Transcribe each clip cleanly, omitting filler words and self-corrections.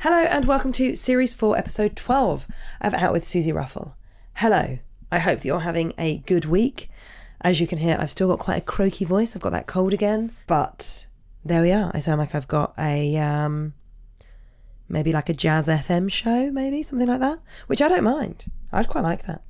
Hello and welcome to Series 4, Episode 12 of Out with Susie Ruffle. Hello, I hope that you're having a good week. As you can hear, I've still got quite a croaky voice. I've got that cold again. But there we are. I sound like I've got a, maybe like a Jazz FM show, maybe, something like that. Which I don't mind. I'd quite like that.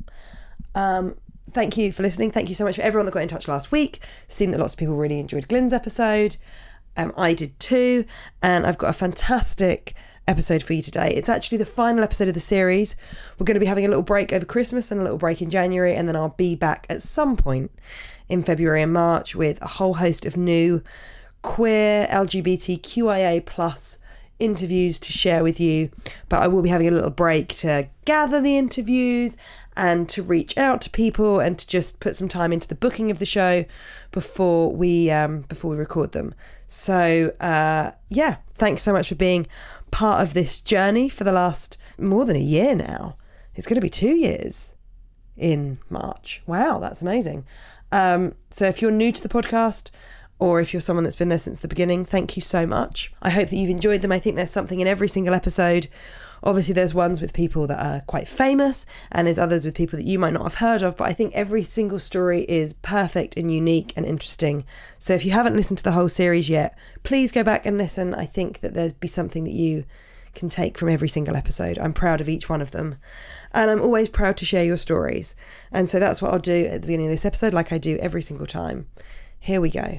Thank you for listening. Thank you so much for everyone that got in touch last week. Seemed that lots of people really enjoyed Glenn's episode. I did too. And I've got a fantastic episode for you today. It's actually the final episode of the series. We're going to be having a little break over Christmas and a little break in January, and then I'll be back at some point in February and March with a whole host of new queer LGBTQIA plus interviews to share with you. But I will be having a little break to gather the interviews and to reach out to people and to just put some time into the booking of the show before we record them. So yeah, thanks so much for being part of this journey for the last more than a year now. It's going to be 2 years in March. Wow, that's amazing. So if you're new to the podcast, or if you're someone that's been there since the beginning, thank you so much. I hope that you've enjoyed them. I think there's something in every single episode. Obviously, there's ones with people that are quite famous, and there's others with people that you might not have heard of, but I think every single story is perfect and unique and interesting. So if you haven't listened to the whole series yet, please go back and listen. I think that there'd be something that you can take from every single episode. I'm proud of each one of them, and I'm always proud to share your stories. And so that's what I'll do at the beginning of this episode, like I do every single time. Here we go.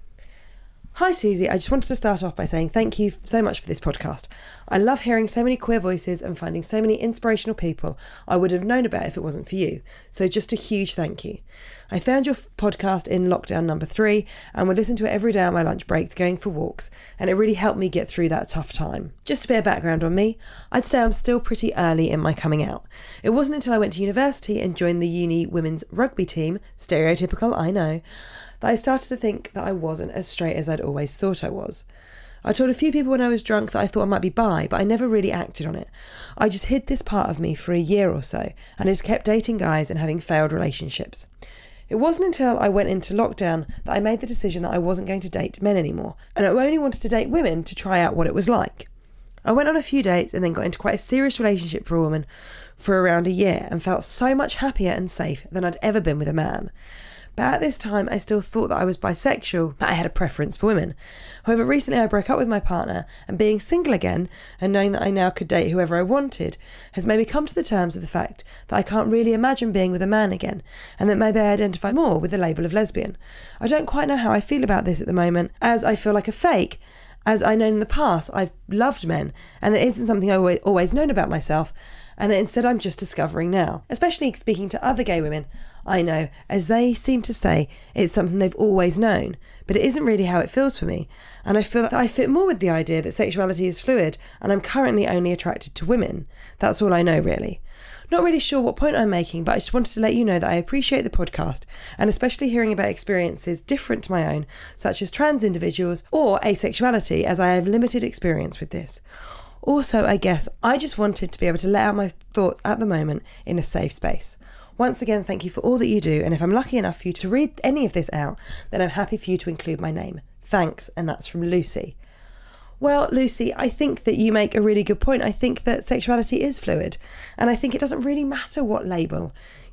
Hi Susie, I just wanted to start off by saying thank you so much for this podcast. I love hearing so many queer voices and finding so many inspirational people I would have known about if it wasn't for you. So just a huge thank you. I found your podcast in lockdown number 3 and would listen to it every day on my lunch breaks going for walks, and it really helped me get through that tough time. Just a bit of background on me, I'd say I'm still pretty early in my coming out. It wasn't until I went to university and joined the uni women's rugby team, stereotypical I know, that I started to think that I wasn't as straight as I'd always thought I was. I told a few people when I was drunk that I thought I might be bi, but I never really acted on it. I just hid this part of me for a year or so, and I just kept dating guys and having failed relationships. It wasn't until I went into lockdown that I made the decision that I wasn't going to date men anymore, and I only wanted to date women to try out what it was like. I went on a few dates and then got into quite a serious relationship for a woman for around a year and felt so much happier and safe than I'd ever been with a man. But at this time, I still thought that I was bisexual, but I had a preference for women. However, recently I broke up with my partner, and being single again, and knowing that I now could date whoever I wanted, has made me come to the terms with the fact that I can't really imagine being with a man again, and that maybe I identify more with the label of lesbian. I don't quite know how I feel about this at the moment, as I feel like a fake, as I know in the past I've loved men, and that isn't something I've always known about myself, and that instead I'm just discovering now. Especially speaking to other gay women I know, as they seem to say it's something they've always known, but it isn't really how it feels for me, and I feel that I fit more with the idea that sexuality is fluid, and I'm currently only attracted to women. That's all I know, really. Not really sure what point I'm making, but I just wanted to let you know that I appreciate the podcast, and especially hearing about experiences different to my own, such as trans individuals or asexuality, as I have limited experience with this. Also, I guess I just wanted to be able to let out my thoughts at the moment in a safe space. Once again, thank you for all that you do, and if I'm lucky enough for you to read any of this out, then I'm happy for you to include my name. Thanks, and that's from Lucy. Well, Lucy, I think that you make a really good point. I think that sexuality is fluid, and I think it doesn't really matter what label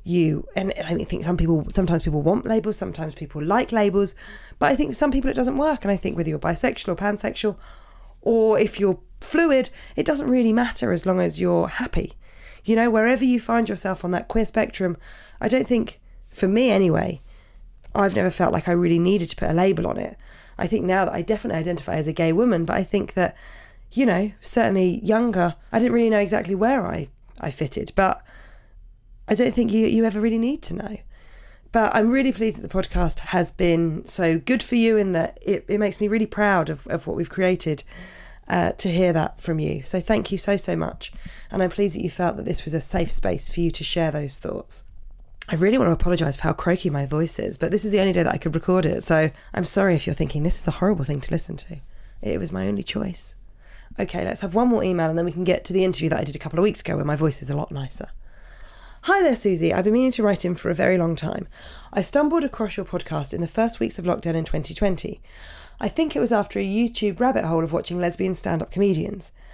and I think sometimes people want labels, sometimes people like labels, but I think for some people it doesn't work, and I think whether you're bisexual or pansexual, or if you're fluid, it doesn't really matter as long as you're happy. You know, wherever you find yourself on that queer spectrum, I don't think, for me anyway, I've never felt like I really needed to put a label on it. I think now that I definitely identify as a gay woman, but I think that, you know, certainly younger, I didn't really know exactly where I fitted, but I don't think you ever really need to know. But I'm really pleased that the podcast has been so good for you, and that it makes me really proud of what we've created. To hear that from you. So thank you so much. And I'm pleased that you felt that this was a safe space for you to share those thoughts. I really want to apologise for how croaky my voice is, but this is the only day that I could record it. So I'm sorry if you're thinking this is a horrible thing to listen to. It was my only choice. Okay, let's have one more email and then we can get to the interview that I did a couple of weeks ago where my voice is a lot nicer. Hi there, Susie. I've been meaning to write in for a very long time. I stumbled across your podcast in the first weeks of lockdown in 2020. I think it was after a YouTube rabbit hole of watching lesbian stand-up comedians.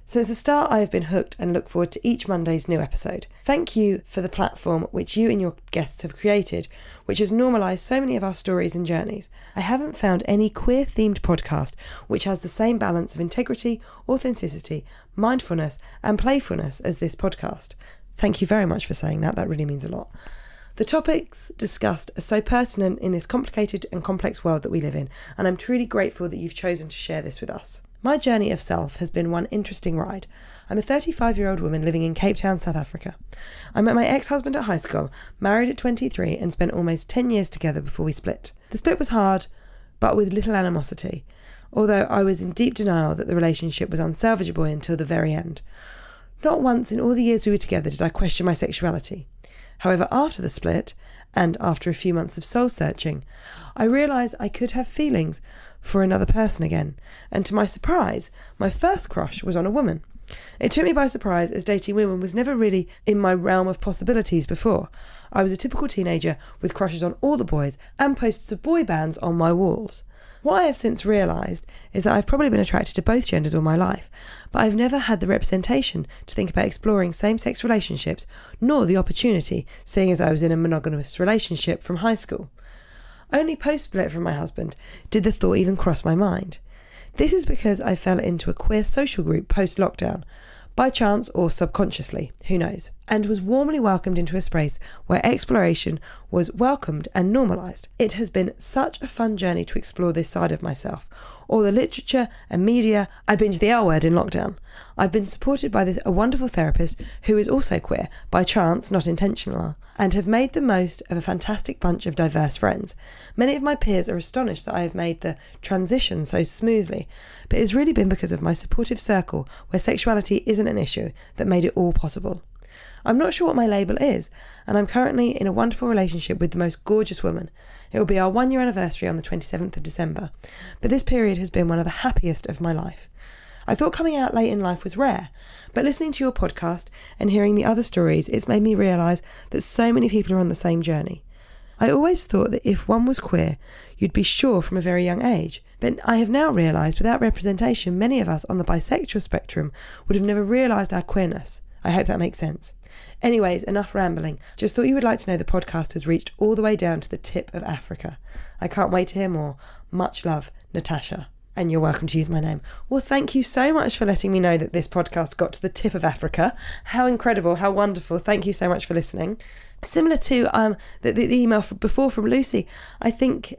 Since the start, I have been hooked and look forward to each Monday's new episode. Thank you for the platform which you and your guests have created, which has normalised so many of our stories and journeys. I haven't found any queer-themed podcast which has the same balance of integrity, authenticity, mindfulness and playfulness as this podcast. Thank you very much for saying that. That really means a lot. The topics discussed are so pertinent in this complicated and complex world that we live in, and I'm truly grateful that you've chosen to share this with us. My journey of self has been one interesting ride. I'm a 35-year-old woman living in Cape Town, South Africa. I met my ex-husband at high school, married at 23, and spent almost 10 years together before we split. The split was hard, but with little animosity, although I was in deep denial that the relationship was unsalvageable until the very end. Not once in all the years we were together did I question my sexuality. However, after the split, and after a few months of soul-searching, I realised I could have feelings for another person again, and to my surprise, my first crush was on a woman. It took me by surprise, as dating women was never really in my realm of possibilities before. I was a typical teenager with crushes on all the boys and posters of boy bands on my walls. What I have since realised is that I've probably been attracted to both genders all my life, but I've never had the representation to think about exploring same-sex relationships, nor the opportunity, seeing as I was in a monogamous relationship from high school. Only post-split from my husband did the thought even cross my mind. This is because I fell into a queer social group post-lockdown, by chance or subconsciously, who knows, and was warmly welcomed into a space where exploration was welcomed and normalised. It has been such a fun journey to explore this side of myself. All the literature and media, I binged the L word in lockdown. I've been supported by a wonderful therapist who is also queer, by chance, not intentional, and have made the most of a fantastic bunch of diverse friends. Many of my peers are astonished that I have made the transition so smoothly, but it's really been because of my supportive circle where sexuality isn't an issue that made it all possible. I'm not sure what my label is, and I'm currently in a wonderful relationship with the most gorgeous woman. It will be our 1-year anniversary on the 27th of December, but this period has been one of the happiest of my life. I thought coming out late in life was rare, but listening to your podcast and hearing the other stories, it's made me realise that so many people are on the same journey. I always thought that if one was queer, you'd be sure from a very young age, but I have now realised without representation, many of us on the bisexual spectrum would have never realised our queerness. I hope that makes sense. Anyways, enough rambling. Just thought you would like to know the podcast has reached all the way down to the tip of Africa. I can't wait to hear more. Much love, Natasha. And you're welcome to use my name. Well, thank you so much for letting me know that this podcast got to the tip of Africa. How incredible, how wonderful. Thank you so much for listening. Similar to the email before from Lucy, I think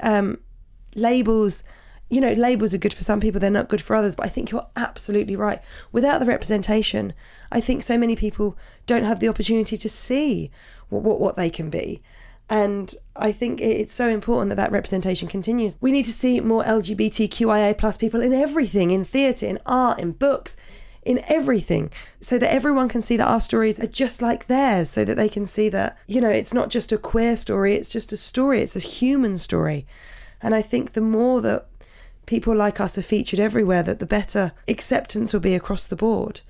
labels... labels are good for some people, they're not good for others, but I think you're absolutely right. Without the representation, I think so many people don't have the opportunity to see what they can be. And I think it's so important that representation continues. We need to see more LGBTQIA plus people in everything, in theatre, in art, in books, in everything, so that everyone can see that our stories are just like theirs, so that they can see that, it's not just a queer story, it's just a story, it's a human story. And I think the more that people like us are featured everywhere, that the better acceptance will be across the board.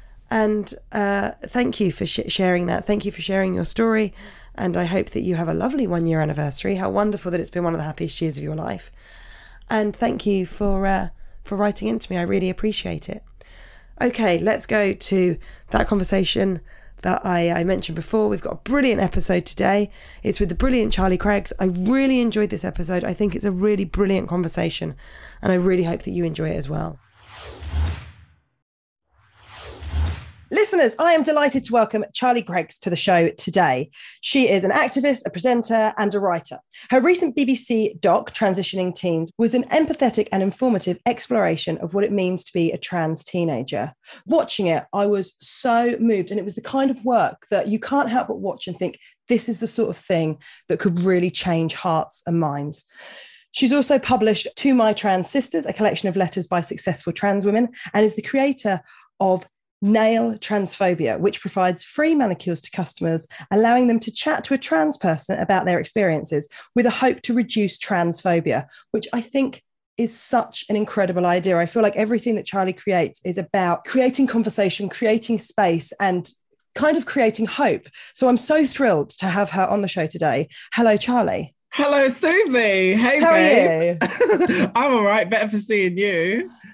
And thank you for sharing that. Thank you for sharing your story. And I hope that you have a lovely 1-year anniversary. How wonderful that it's been one of the happiest years of your life. And thank you for writing into me. I really appreciate it. Okay, let's go to that conversation that I mentioned before. We've got a brilliant episode today. It's with the brilliant Charlie Craigs. I really enjoyed this episode. I think it's a really brilliant conversation, and I really hope that you enjoy it as well. Listeners, I am delighted to welcome Charlie Craigs to the show today. She is an activist, a presenter, and a writer. Her recent BBC doc, Transitioning Teens, was an empathetic and informative exploration of what it means to be a trans teenager. Watching it, I was so moved, and it was the kind of work that you can't help but watch and think, this is the sort of thing that could really change hearts and minds. She's also published To My Trans Sisters, a collection of letters by successful trans women, and is the creator of Nail Transphobia, which provides free manicures to customers, allowing them to chat to a trans person about their experiences with a hope to reduce transphobia, which I think is such an incredible idea. I feel like everything that Charlie creates is about creating conversation, creating space, and kind of creating hope. So I'm so thrilled to have her on the show today. Hello, Charlie. Hello, Susie. Hey, How babe. are you? I'm all right. Better for seeing you.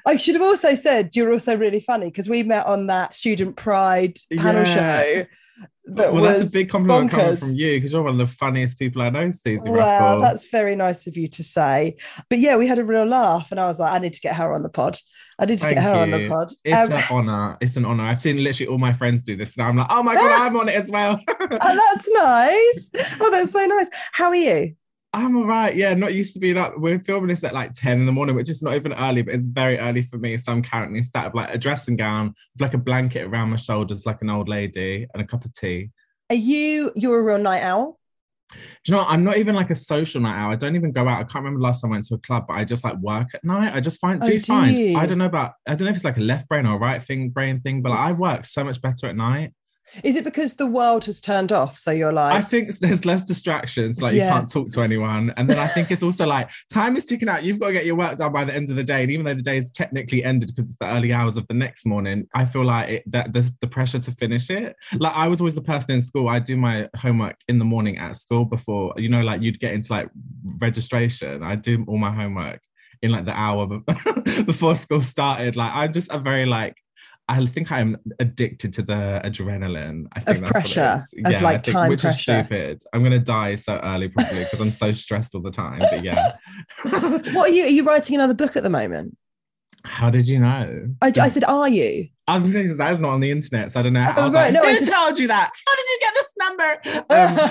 I should have also said you're also really funny because we met on that Student Pride panel show. Well, that's a big compliment coming from you because you're one of the funniest people I know, Susie Well, Ruffle. that's very nice of you to say. But yeah, we had a real laugh, and I was like, I need to get her on the pod. I need to get Thank her on the you. pod. It's an honor. It's an honor. I've seen literally all my friends do this now. I'm like, oh my God, I'm on it as well. Oh, that's nice. Oh, that's so nice. How are you? I'm all right. Yeah, not used to being up. We're filming this at like 10 in the morning, which is not even early, but it's very early for me. So I'm currently sat with like a dressing gown, with like a blanket around my shoulders, like an old lady, and a cup of tea. You're a real night owl? Do you know what? I'm not even like a social night owl. I don't even go out. I can't remember the last time I went to a club, but I just like work at night. I just find, do you find, I don't know if it's like a left brain or right brain thing, but like, I work so much better at night. Is it because the world has turned off? So you're like, I think there's less distractions, like you can't talk to anyone. And then I think it's also like time is ticking out. You've got to get your work done by the end of the day. And even though the day is technically ended because it's the early hours of the next morning, I feel like that there's the pressure to finish it. Like I was always the person in school. I do my homework in the morning at school before, you know, like you'd get into like registration. I do all my homework in like the hour before school started. Like I'm just a very like, I think I'm addicted to the adrenaline. I think of that's pressure, what it is. of like time which pressure. Is stupid. I'm gonna die so early probably because I'm so stressed all the time. But yeah. What are you writing another book at the moment? How did you know? I said, are you? I was going to say that is not on the internet, so I don't know. I told you that? How did you get this number?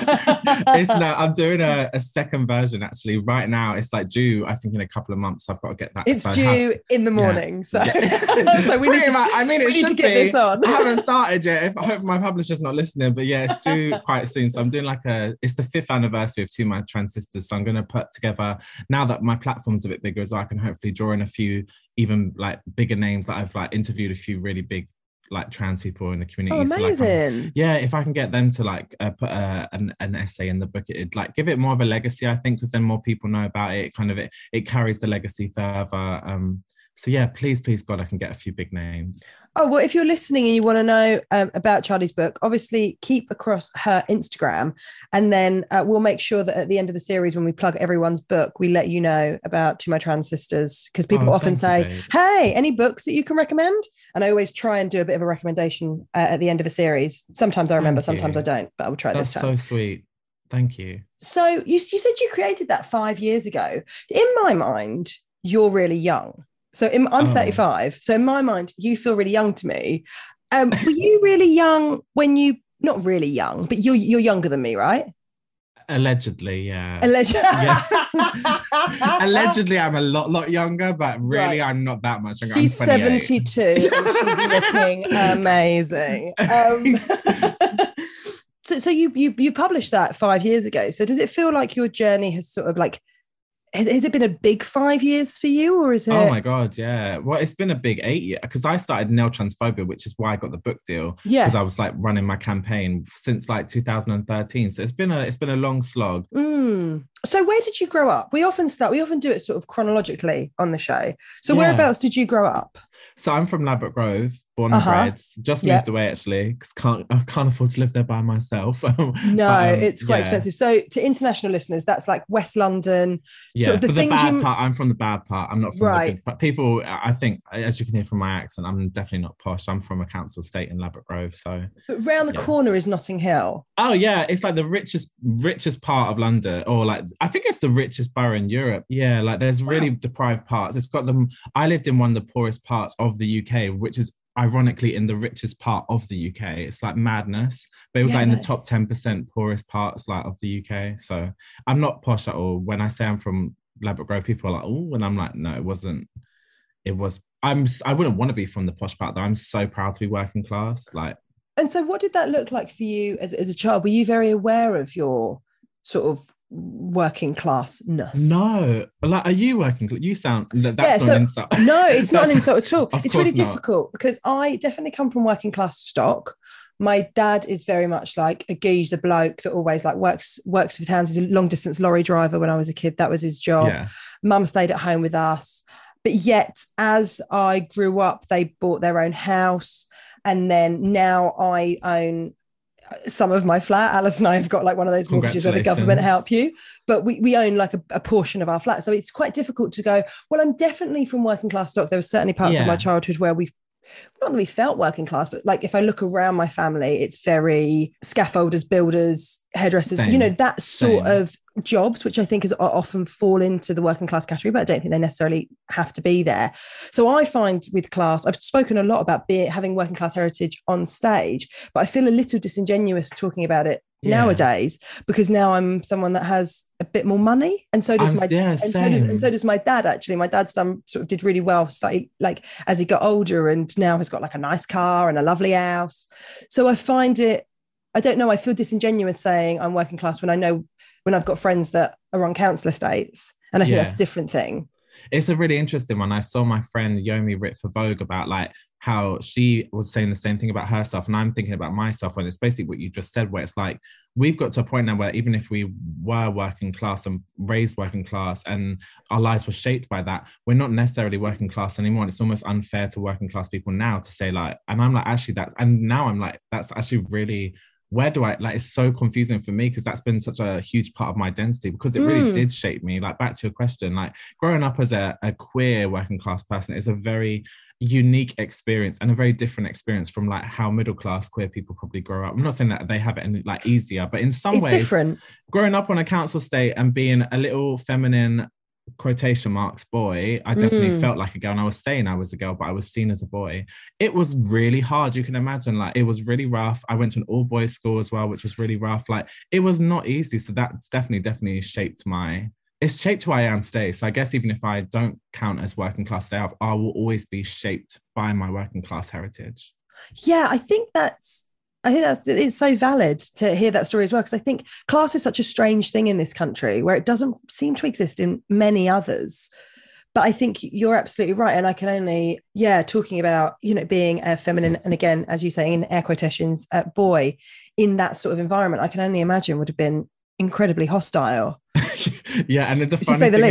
I'm doing a second version actually right now. It's like due, I think, in a couple of months. So I've got to get that. It's due in the morning. So, so we need to get this on. I haven't started yet. I hope my publisher's not listening, but yeah, it's due quite soon. So I'm doing it's the 5th anniversary of To My Transistors. So I'm going to put together, now that my platform's a bit bigger as well, I can hopefully draw in a few even like bigger names that I've like interviewed a few really big like trans people in the community. Oh, amazing. So if I can get them to like put an essay in the book, it'd like give it more of a legacy, I think, because then more people know about it. It carries the legacy further. So yeah, please God, I can get a few big names. Oh, well, if you're listening and you want to know about Charlie's book, obviously keep across her Instagram, and then we'll make sure that at the end of the series, when we plug everyone's book, we let you know about To My Transistors, because people often say, hey, any books that you can recommend? And I always try and do a bit of a recommendation at the end of a series. Sometimes I remember, sometimes I don't, but I will try this time. That's so sweet. Thank you. So you said you created that 5 years ago. In my mind, you're really young. So I'm 35. So in my mind, you feel really young to me. Were you really young when you, not really young, but you're younger than me, right? Allegedly, yeah. Allegedly. Yeah. Allegedly, I'm a lot younger, but really, right. I'm not that much younger. He's 72 and she's looking amazing. So you published that 5 years ago. So does it feel like your journey has sort of like, has it been a big 5 years for you, or is it? Oh my God, yeah. Well, it's been a big 8 years because I started Nail Transphobia, which is why I got the book deal. Yes. Because I was like running my campaign since like 2013. So it's been a long slog. So where did you grow up? We often do it sort of chronologically on the show. So whereabouts did you grow up? So I'm from Ladbroke Grove, born and bred. Just moved away actually because I can't afford to live there by myself. It's quite expensive. So to international listeners, that's like West London. Yeah, sort of the bad part. I'm from the bad part. I'm not from the good part. People, I think, as you can hear from my accent, I'm definitely not posh. I'm from a council estate in Ladbroke Grove. So, but round the corner is Notting Hill. Oh yeah, it's like the richest part of London, or like I think it's the richest borough in Europe. Yeah, like there's really deprived parts. It's got them. I lived in one of the poorest parts of the UK, which is ironically in the richest part of the UK. It's like madness, but it was like in the top 10% poorest parts like of the UK. So I'm not posh at all. When I say I'm from Ladbroke Grove, people are like, oh, and I'm like, no, it wasn't. It was. I wouldn't want to be from the posh part though. I'm so proud to be working class. Like. And so what did that look like for you as a child? Were you very aware of your sort of working classness? No, like, are you working? You sound that's not an insult. No, it's not an insult at all. It's really difficult because I definitely come from working class stock. My dad is very much like a geezer bloke that always like works with his hands. He's a long distance lorry driver. When I was a kid, that was his job. Yeah. Mum stayed at home with us, but yet as I grew up, they bought their own house, and then now I own some of my flat. Alice and I have got like one of those mortgages where the government help you, but we own like a portion of our flat. So it's quite difficult to go, well, I'm definitely from working class stock. There were certainly parts of my childhood where not that we felt working class, but like if I look around my family, it's very scaffolders, builders, hairdressers, that sort of jobs, which I think often fall into the working class category, but I don't think they necessarily have to be there. So I find with class, I've spoken a lot about having working class heritage on stage, but I feel a little disingenuous talking about it nowadays, because now I'm someone that has a bit more money, and so does and so does my dad. Actually, my dad's done sort of did really well, slightly like as he got older, and now has got like a nice car and a lovely house. So I find it, I don't know, I feel disingenuous saying I'm working class when I know, when I've got friends that are on council estates, and I think that's a different thing. It's a really interesting one. I saw my friend Yomi writ for Vogue about like how she was saying the same thing about herself, and I'm thinking about myself, and it's basically what you just said, where it's like we've got to a point now where even if we were working class and raised working class and our lives were shaped by that, we're not necessarily working class anymore. And it's almost unfair to working class people now to say like, and I'm like, actually now I'm like, that's actually really, where do I, like, it's so confusing for me, because that's been such a huge part of my identity, because it really did shape me. Like, back to your question, like growing up as a queer working class person is a very unique experience and a very different experience from like how middle class queer people probably grow up. I'm not saying that they have it any like easier, but in some ways different. Growing up on a council estate and being a little feminine quotation marks boy, I definitely felt like a girl, and I was saying I was a girl, but I was seen as a boy. It was really hard, you can imagine, like it was really rough. I went to an all boys school as well, which was really rough. Like it was not easy. So that's definitely shaped it's shaped who I am today. So I guess even if I don't count as working class today, I will always be shaped by my working class heritage. Yeah, I think it's so valid to hear that story as well, because I think class is such a strange thing in this country where it doesn't seem to exist in many others. But I think you're absolutely right. And I can only, talking about, being a feminine, and again, as you say, in air quotations, boy, in that sort of environment, I can only imagine would have been incredibly hostile. And the funny thing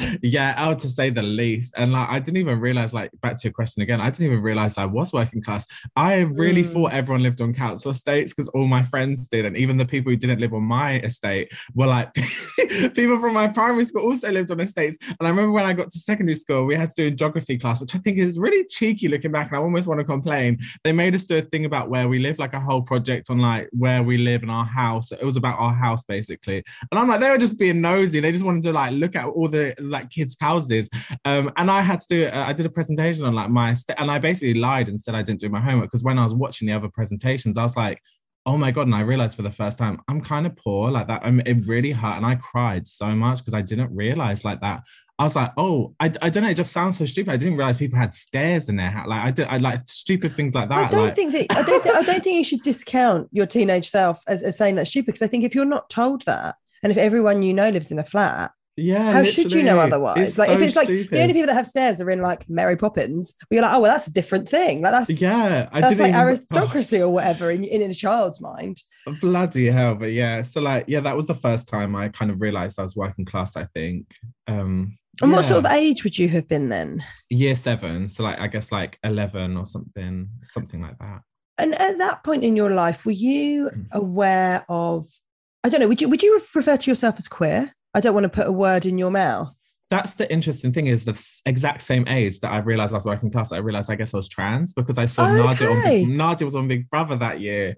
is, to say the least. And like I didn't even realize, like, back to your question again, I didn't even realize I was working class. I really thought everyone lived on council estates, because all my friends did, and even the people who didn't live on my estate were like people from my primary school also lived on estates. And I remember when I got to secondary school, we had to do a geography class, which I think is really cheeky looking back, and I almost want to complain. They made us do a thing about where we live, like a whole project on like where we live in our house. It was about our house basically, and I'm like, they were just being nosy. They just wanted to like look at all the like kids' houses, and I had to do I did a presentation on like and I basically lied and said I didn't do my homework, because when I was watching the other presentations, I was like, oh my God. And I realized for the first time, I'm kind of poor like that. It really hurt. And I cried so much because I didn't realize like that. I was like, oh, I don't know. It just sounds so stupid. I didn't realize people had stairs in their house. Like I like stupid things like that. I don't think you should discount your teenage self as saying that's stupid, because I think if you're not told that, and if everyone you know lives in a flat, how should you know otherwise? It's like so if it's like stupid. The only people that have stairs are in like Mary Poppins, but you're like, oh well, that's a different thing. Like that's like aristocracy or whatever in a child's mind. Bloody hell. But that was the first time I kind of realized I was working class, I think. And what sort of age would you have been then? Year 7, so like I guess like 11 or something like that. And at that point in your life, were you aware of, I don't know, would you refer to yourself as queer? I don't want to put a word in your mouth. That's the interesting thing, is the exact same age that I realized I was working class, I realized I guess I was trans, because I saw Nadia was on Big Brother that year.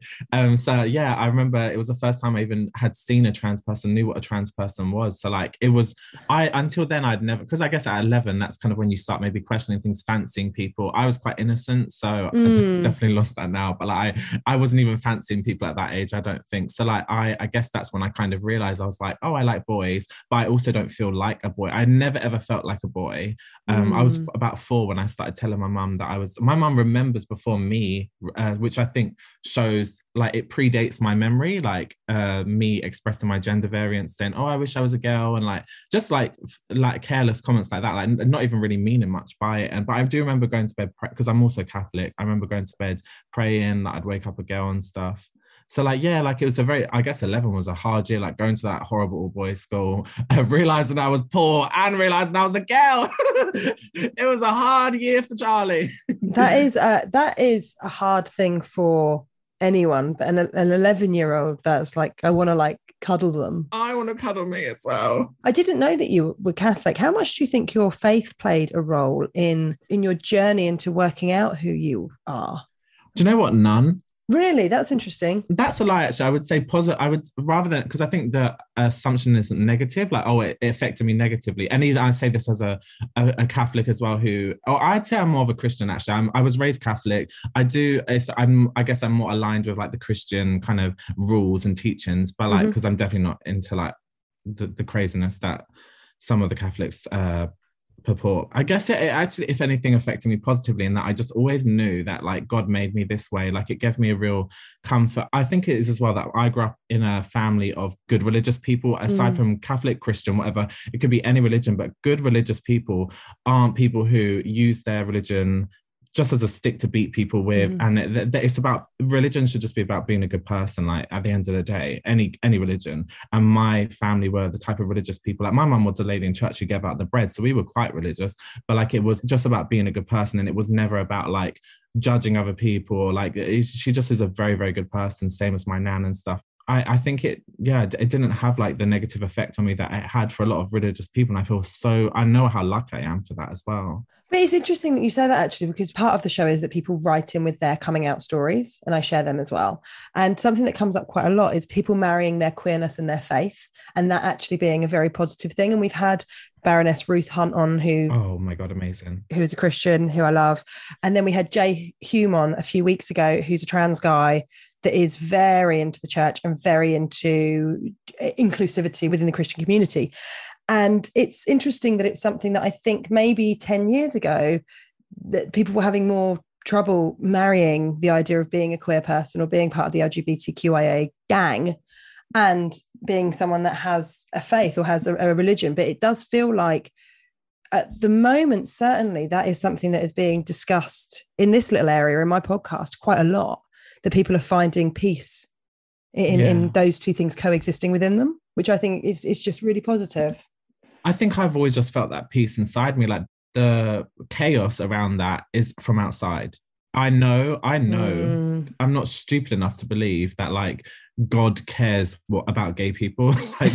I remember it was the first time I even had seen a trans person, knew what a trans person was. So like it was, until then I'd never, because I guess at 11, that's kind of when you start maybe questioning things, fancying people. I was quite innocent, so I've definitely lost that now. But like I wasn't even fancying people at that age, I don't think. So like I guess that's when I kind of realized I was like, oh, I like boys, but I also don't feel like a boy. I never ever felt like a boy. I was about 4 when I started telling my mum that my mum remembers before me, which I think shows like it predates my memory, like me expressing my gender variance, saying, oh, I wish I was a girl, and like just like careless comments like that, like not even really meaning much by it. But I do remember going to bed, because I'm also Catholic, I remember going to bed praying that I'd wake up a girl and stuff. So like, it was I guess 11 was a hard year, like going to that horrible all boys school, realizing I was poor and realizing I was a girl. It was a hard year for Charlie. That is a hard thing for anyone, but an 11-year-old that's like, I want to like cuddle them. I want to cuddle me as well. I didn't know that you were Catholic. How much do you think your faith played a role in your journey into working out who you are? Do you know what? None. Really? That's interesting. That's a lie, actually. I would say positive. I would rather than, because I think the assumption isn't negative, like, oh, it affected me negatively. And I say this as a Catholic as well, who, oh, I'd say I'm more of a Christian, actually. I was raised Catholic. I guess I'm more aligned with like the Christian kind of rules and teachings, but like, because I'm definitely not into like the craziness that some of the Catholics purport. I guess it actually, if anything, affected me positively in that I just always knew that like God made me this way. Like it gave me a real comfort. I think it is as well that I grew up in a family of good religious people, aside from Catholic, Christian, whatever. It could be any religion, but good religious people aren't people who use their religion just as a stick to beat people with. And it's about, religion should just be about being a good person, like at the end of the day, any religion. And my family were the type of religious people, like my mum was a lady in church who gave out the bread, so we were quite religious, but like it was just about being a good person, and it was never about like judging other people, or like she just is a very, very good person, same as my nan and stuff. I think it didn't have like the negative effect on me that it had for a lot of religious people. And I know how lucky I am for that as well. But it's interesting that you say that, actually, because part of the show is that people write in with their coming out stories, and I share them as well. And something that comes up quite a lot is people marrying their queerness and their faith, and that actually being a very positive thing. And we've had Baroness Ruth Hunt on, who, oh my God, amazing, who is a Christian, who I love. And then we had Jay Hume on a few weeks ago, who's a trans guy that is very into the church and very into inclusivity within the Christian community. And it's interesting that it's something that I think maybe 10 years ago that people were having more trouble marrying the idea of being a queer person or being part of the LGBTQIA gang and being someone that has a faith or has a religion. But it does feel like at the moment, certainly that is something that is being discussed in this little area in my podcast quite a lot, that people are finding peace in those two things coexisting within them, which I think is just really positive. I think I've always just felt that peace inside me. Like the chaos around that is from outside. I know I'm not stupid enough to believe that like God cares about gay people,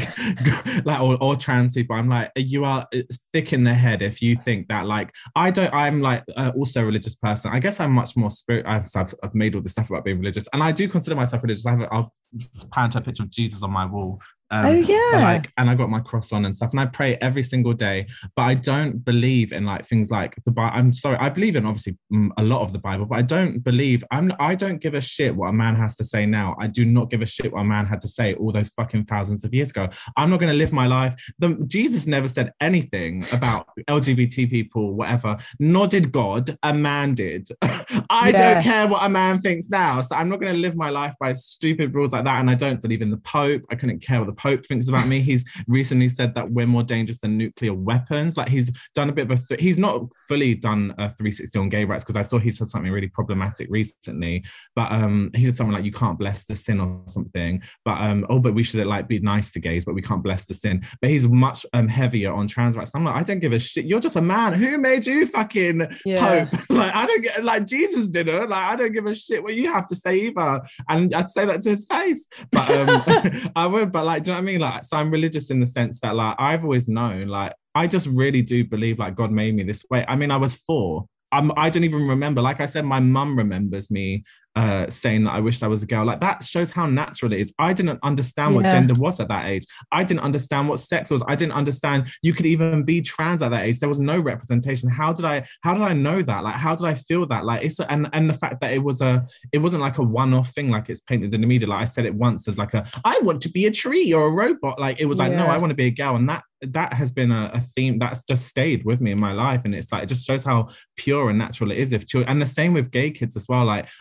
like or trans people. I'm like, you are thick in the head if you think that. Like I'm like also a religious person. I guess I'm much more I've made all this stuff about being religious, and I do consider myself religious. I'll pan to a picture of Jesus on my wall. And I got my cross on and stuff, and I pray every single day, but I don't believe in like things like the Bible. I'm sorry, I believe in obviously a lot of the Bible, but I don't give a shit what a man has to say now. I do not give a shit what a man had to say all those fucking thousands of years ago. I'm not going to live my life. Jesus never said anything about LGBT people, whatever, nor did God. A man did. I don't care what a man thinks now, so I'm not going to live my life by stupid rules like that. And I don't believe in the Pope. I couldn't care what the Pope thinks about me. He's recently said that we're more dangerous than nuclear weapons. Like he's done a bit of he's not fully done a 360 on gay rights, because I saw he said something really problematic recently, but he said something like, you can't bless the sin or something, but but we should like be nice to gays, but we can't bless the sin. But he's much heavier on trans rights. I'm like, I don't give a shit. You're just a man. Who made you fucking Pope? Like I don't get, like Jesus didn't. Like I don't give a shit what you have to say either. And I'd say that to his face. But I would, but like, do you know what I mean? Like, so I'm religious in the sense that like I've always known, like I just really do believe like God made me this way. I mean, I was 4. I don't even remember. Like I said, my mum remembers me saying that I wished I was a girl. Like that shows how natural it is. I didn't understand what gender was at that age. I didn't understand what sex was. I didn't understand you could even be trans at that age. There was no representation. How did I know that? Like, how did I feel that? Like it's and the fact that it wasn't like a one-off thing, like it's painted in the media. Like I said it once as like I want to be a tree or a robot. Like it was like, no, I want to be a girl. And that has been a theme that's just stayed with me in my life. And it's like, it just shows how pure and natural it is if children, and the same with gay kids as well. Like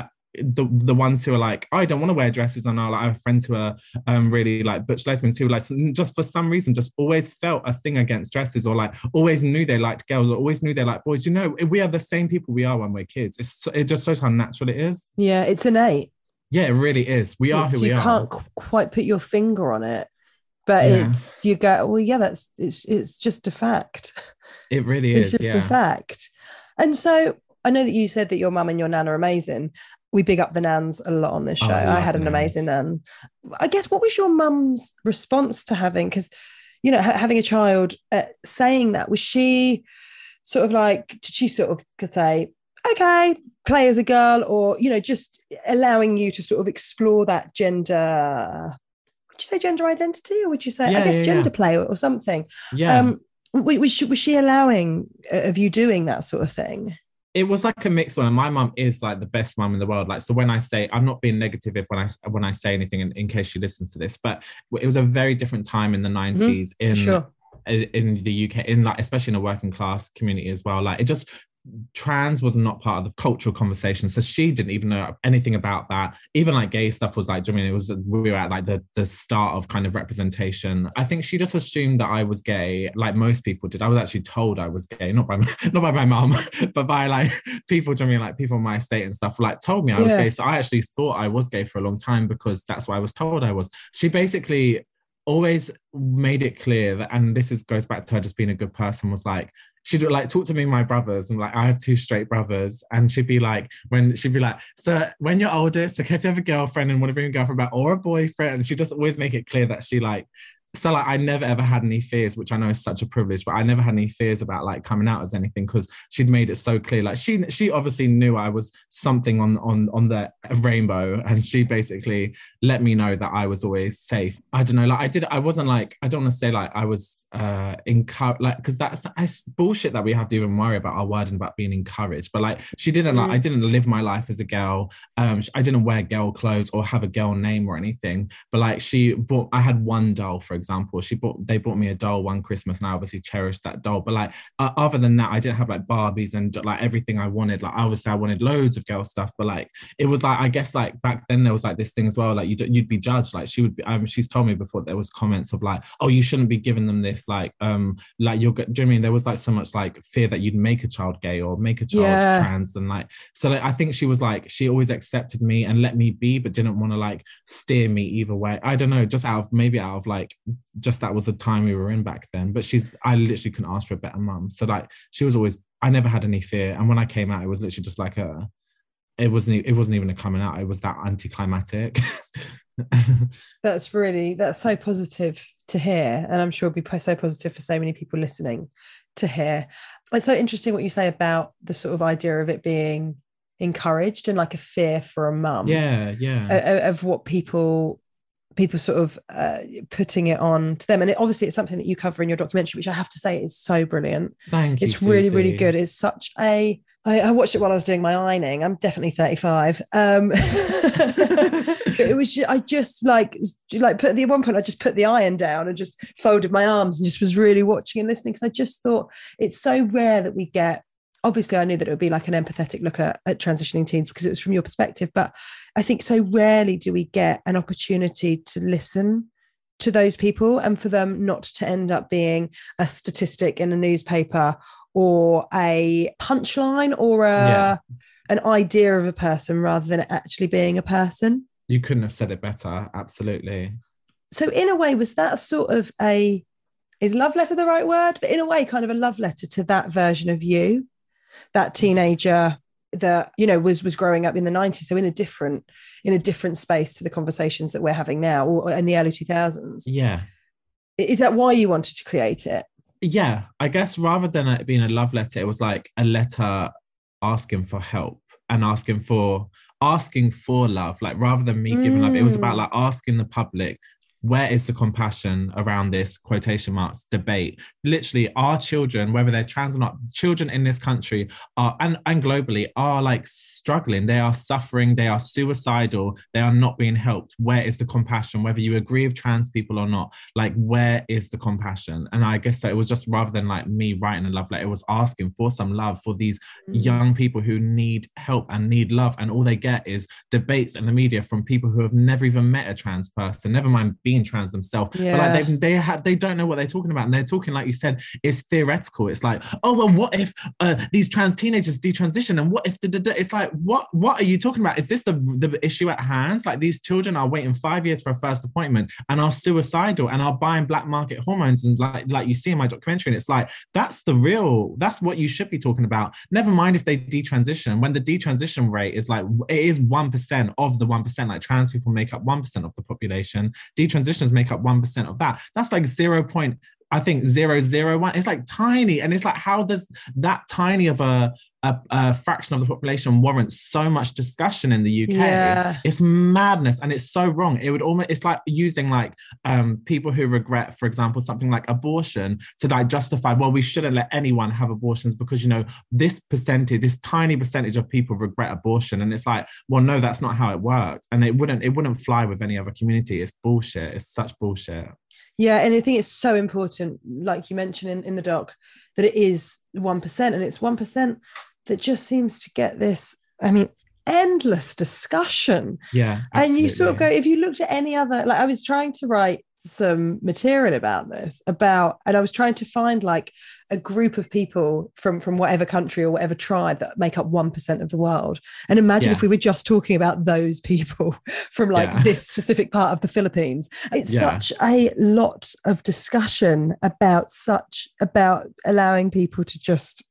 the ones who are like, oh, I don't want to wear dresses. And I have friends who are really like butch lesbians who like just for some reason just always felt a thing against dresses, or like always knew they liked girls, or always knew they liked boys. You know, we are the same people we are when we're kids. It just shows how natural it is. Yeah, it's innate. Yeah, it really is. We are who we are. You can't quite put your finger on it. But it's, you go, well, yeah, it's just a fact. It really is. It's just a fact. And so I know that you said that your mum and your nan are amazing. we big up the nans a lot on this Oh, show. I I love had an amazing Nans. nan. I guess, what was your mum's response to having, because, having a child, saying that? Was she sort of like, did she sort of say, okay, play as a girl, or, just allowing you to sort of explore that gender, would you say gender identity, or would you say, I Yeah, guess, yeah, yeah. gender play, or something? Yeah. Was she allowing of you doing that sort of thing? It was like a mixed one, and my mum is like the best mum in the world. Like, so when I say, I'm not being negative if when I say anything, in case she listens to this, but it was a very different time in the Mm-hmm, 90s for sure. in the UK, in like especially in a working class community as well. Like, it just, trans was not part of the cultural conversation, so she didn't even know anything about that. Even like gay stuff was like, I mean, it was, we were at like the start of kind of representation. I think she just assumed that I was gay, like most people did. I was actually told I was gay, not by not by my mum, but by like people, I mean, like people on my estate and stuff, like told me I was Yeah. gay. So I actually thought I was gay for a long time because that's what I was told I was. She basically always made it clear that, and this is goes back to her just being a good person, was like, she'd like talk to me and my brothers, and like I have two straight brothers, and she'd be like, so when you're older, it's okay if you have a girlfriend and want to bring a girlfriend back, or a boyfriend. And she just always make it clear that she like, so like I never ever had any fears, which I know is such a privilege, but I never had any fears about like coming out as anything, because she'd made it so clear. Like she obviously knew I was something on the rainbow, and she basically let me know that I was always safe. I don't know, like I wasn't like, I don't want to say like I was encouraged, like, because that's bullshit that we have to even worry about our word and about being encouraged. But like she didn't, like I didn't live my life as a girl. I didn't wear girl clothes or have a girl name or anything. But like I had one doll, for example. They bought me a doll one Christmas, and I obviously cherished that doll. But like other than that, I didn't have like Barbies and like everything I wanted. Like obviously I wanted loads of girl stuff, but like it was like, I guess like back then there was like this thing as well, like you'd be judged. Like she would be, she's told me before, there was comments of like, oh, you shouldn't be giving them this, like you're, do you know what I mean? There was like so much like fear that you'd make a child gay or make a child trans, and like, so like, I think she was like, she always accepted me and let me be, but didn't want to like steer me either way. I don't know, just out of like, just that was the time we were in back then. But I literally couldn't ask for a better mum. So like she was always, I never had any fear. And when I came out, it was literally just like it wasn't even a coming out. It was that anticlimactic. That's so positive to hear. And I'm sure it'll be so positive for so many people listening to hear. It's so interesting what you say about the sort of idea of it being encouraged and like a fear for a mum. Yeah. Of what people sort of putting it on to them. And obviously it's something that you cover in your documentary, which I have to say is so brilliant. Thank you, it's really, Susie. really good. It's such I watched it while I was doing my ironing. I'm definitely 35. But it was, I just like at one point I just put the iron down and just folded my arms and just was really watching and listening, because I just thought it's so rare that we get, obviously I knew that it would be like an empathetic look at transitioning teens because it was from your perspective, but I think so rarely do we get an opportunity to listen to those people, and for them not to end up being a statistic in a newspaper or a punchline or an idea of a person, rather than actually being a person. You couldn't have said it better. Absolutely. So in a way, was that sort of is love letter the right word? But in a way, kind of a love letter to that version of you, that teenager that, was growing up in the 90s. So in a different space to the conversations that we're having now, or in the early 2000s. Yeah. Is that why you wanted to create it? Yeah, I guess rather than it being a love letter, it was like a letter asking for help and asking for love. Like rather than me giving love, it was about like asking the public, where is the compassion around this quotation marks debate? Literally, our children, whether they're trans or not, children in this country are and globally are like struggling. They are suffering. They are suicidal. They are not being helped. Where is the compassion? Whether you agree with trans people or not, like where is the compassion? And I guess so it was just, rather than like me writing a love letter, it was asking for some love for these young people who need help and need love, and all they get is debates in the media from people who have never even met a trans person, never mind being being trans themselves. Yeah. But like they don't know what they're talking about. And they're talking, like you said, it's theoretical. It's like, oh, well, what if these trans teenagers detransition? And what if it's like, what are you talking about? Is this the issue at hand? Like, these children are waiting 5 years for a first appointment and are suicidal and are buying black market hormones. And like you see in my documentary, and it's like, that's what you should be talking about. Never mind if they detransition, when the detransition rate is like, it is 1% of the 1%. Like, trans people make up 1% of the population. Detransitioners make up 1% of that. That's like 0.001. It's like tiny. And it's like, how does that tiny of a fraction of the population warrant so much discussion in the UK? Yeah. It's madness, and it's so wrong. It's like using like people who regret, for example, something like abortion to like justify, well, we shouldn't let anyone have abortions because, you know, this tiny percentage of people regret abortion. And it's like, well, no, that's not how it works. And it wouldn't fly with any other community. It's bullshit. It's such bullshit. Yeah, and I think it's so important, like you mentioned in the doc, that it is 1%, and it's 1% that just seems to get this, I mean, endless discussion. Yeah, absolutely. And you sort of go, if you looked at any other, like I was trying to write some material about this, and I was trying to find like a group of people from whatever country or whatever tribe that make up 1% of the world. And imagine if we were just talking about those people from like this specific part of the Philippines. It's such a lot of discussion about allowing people to just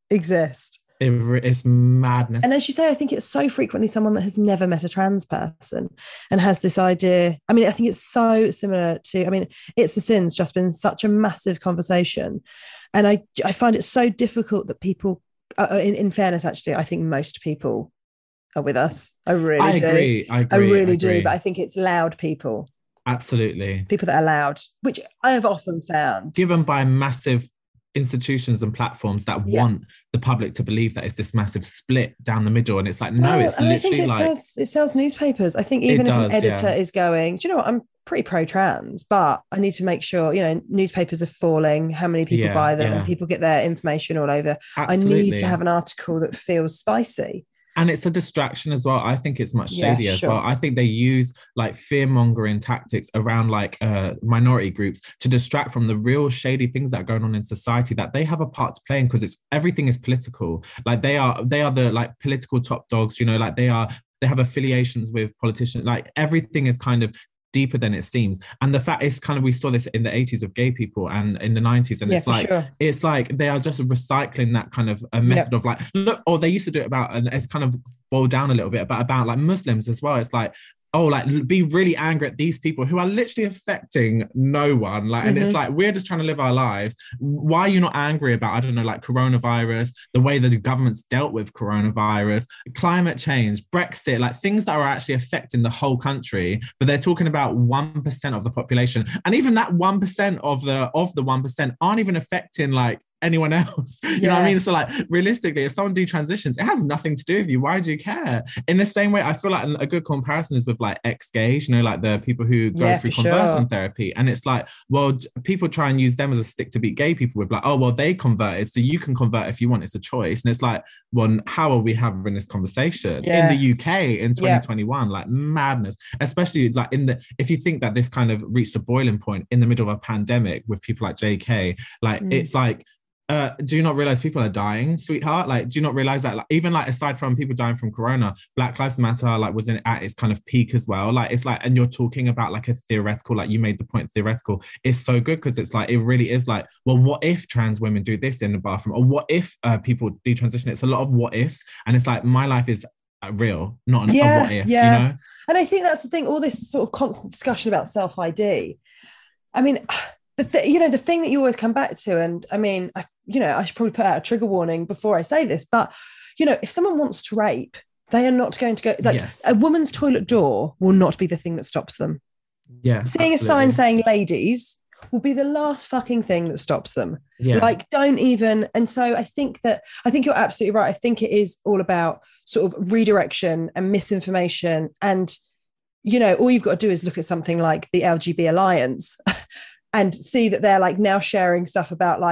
exist. It's madness. And as you say, I think it's so frequently someone that has never met a trans person and has this idea. I mean, I think it's so similar to, I mean, It's a Sin's just been such a massive conversation. And I find it so difficult that people, in fairness, actually, I think most people are with us. I really do. I really do. But I think it's loud people. Absolutely. People that are loud, which I have often found. Given by massive institutions and platforms that want the public to believe that it's this massive split down the middle, and it's like, no, it's literally it sells newspapers. I think even if an editor is going, do you know what, I'm pretty pro-trans, but I need to make sure, you know, newspapers are falling, how many people buy them, and people get their information all over. Absolutely. I need to have an article that feels spicy. And it's a distraction as well. I think it's much shadier as well. I think they use like fear-mongering tactics around like minority groups to distract from the real shady things that are going on in society that they have a part to play in, because everything is political. Like they are the like political top dogs, you know, like they have affiliations with politicians. Like everything is kind of deeper than it seems. And the fact is, kind of, we saw this in the 80s with gay people and in the 90s, and it's like they are just recycling that kind of a method of like, look, or they used to do it about, and it's kind of boiled down a little bit, but about like Muslims as well. It's like, oh, like be really angry at these people who are literally affecting no one. Like, and it's like, we're just trying to live our lives. Why are you not angry about, I don't know, like coronavirus, the way that the government's dealt with coronavirus, climate change, Brexit, like things that are actually affecting the whole country, but they're talking about 1% of the population. And even that 1% of the 1% aren't even affecting like anyone else. You know what I mean? So like, realistically, if someone detransitions, it has nothing to do with you. Why do you care? In the same way, I feel like a good comparison is with like ex-gays, you know, like the people who go through conversion therapy. And it's like, well, people try and use them as a stick to beat gay people with like, oh, well, they converted, so you can convert if you want. It's a choice. And it's like, well, how are we having this conversation in the UK in 2021? Like madness, especially like if you think that this kind of reached a boiling point in the middle of a pandemic with people like JK, like it's like, do you not realize people are dying, sweetheart? Like, do you not realize that, like, even like aside from people dying from corona, Black Lives Matter like was at its kind of peak as well. Like, it's like, and you're talking about like a theoretical, like you made the point, theoretical is so good, because it's like, it really is like, well, what if trans women do this in the bathroom, or what if people detransition? It's a lot of what ifs, and it's like, my life is real, not a what if, you know? And I think that's the thing, all this sort of constant discussion about self-ID. I mean, the thing that you always come back to, and I mean, I should probably put out a trigger warning before I say this, but, you know, if someone wants to rape, they are not going to go, like, a woman's toilet door will not be the thing that stops them. Yeah. Seeing a sign saying ladies will be the last fucking thing that stops them. Yeah. Like, don't even. And so I think you're absolutely right. I think it is all about sort of redirection and misinformation. And, you know, all you've got to do is look at something like the LGB Alliance and see that they're like now sharing stuff about like,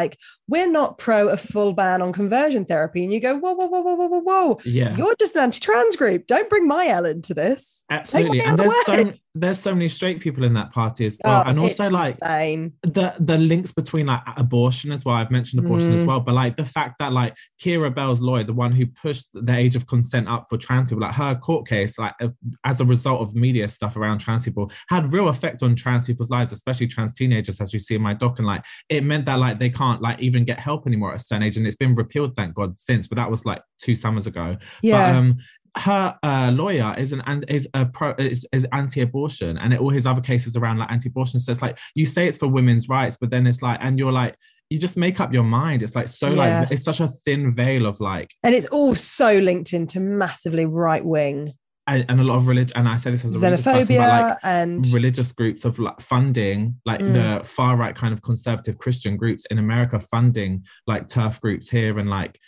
we're not pro a full ban on conversion therapy. And you go, whoa, whoa, whoa, whoa, whoa, whoa, whoa. Yeah. You're just an anti-trans group. Don't bring my L into this. Absolutely. And there's so many straight people in that party as well. And also like insane. the links between like abortion as well. I've mentioned abortion as well, but like the fact that like Keira Bell's lawyer, the one who pushed the age of consent up for trans people, like her court case, like as a result of media stuff around trans people, had real effect on trans people's lives, especially trans teenagers, as you see in my doc. And like it meant that like they can't like even get help anymore at a certain age, and it's been repealed, thank God, since. But that was like 2 summers ago. Yeah. But her lawyer is anti-abortion, and all his other cases around like anti-abortion. So it's like you say it's for women's rights, but then it's like, and you're like, you just make up your mind. It's like so like it's such a thin veil of like, and it's all so linked into massively right wing. And a lot of religion, and I say this as a religious person, but like and religious groups of like funding, like the far right kind of conservative Christian groups in America funding like TERF groups here, and like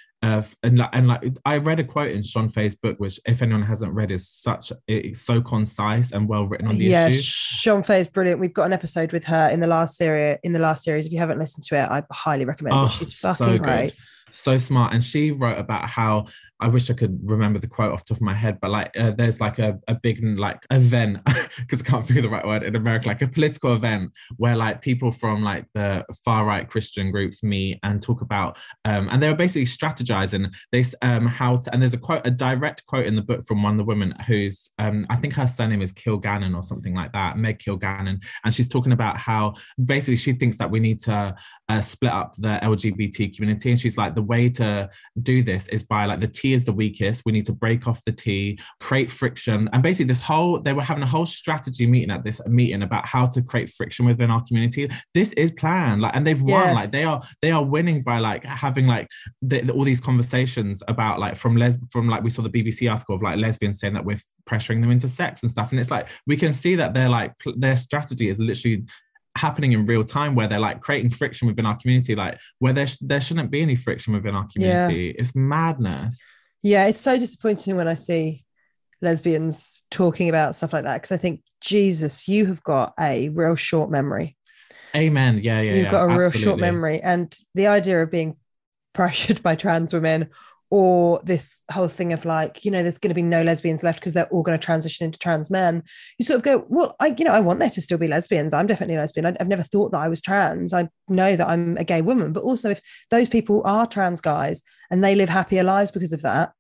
I read a quote in Sean Faye's book, which if anyone hasn't read, it's so concise and well written on the issue. Yeah, Sean Faye is brilliant. We've got an episode with her in the last series. If you haven't listened to it, I highly recommend it. She's fucking great. So smart. And she wrote about how, I wish I could remember the quote off the top of my head, but like there's like a big like event, because I can't think of the right word in America, like a political event where like people from like the far right Christian groups meet and talk about and they were basically strategizing this and there's a direct quote in the book from one of the women who's I think her surname is Kilgannon or something like that, Meg Kilgannon, and she's talking about how basically she thinks that we need to split up the LGBT community, and she's like, the way to do this is by like the T is the weakest. We need to break off the T, create friction. And basically they were having a whole strategy meeting at this meeting about how to create friction within our community. This is planned, like, and they've won. Like they are winning by like having like all these conversations about like from like we saw the BBC article of like lesbians saying that we're pressuring them into sex and stuff. And it's like, we can see that they're like, their strategy is literally happening in real time, where they're like creating friction within our community, like where there shouldn't be any friction within our community. It's madness. It's so disappointing when I see lesbians talking about stuff like that, because I think, Jesus, you have got a real short memory. Amen. You've got a real short memory. And the idea of being pressured by trans women, or this whole thing of like, there's going to be no lesbians left because they're all going to transition into trans men. You sort of go, well, I want there to still be lesbians. I'm definitely a lesbian. I've never thought that I was trans. I know that I'm a gay woman. But also, if those people are trans guys and they live happier lives because of that,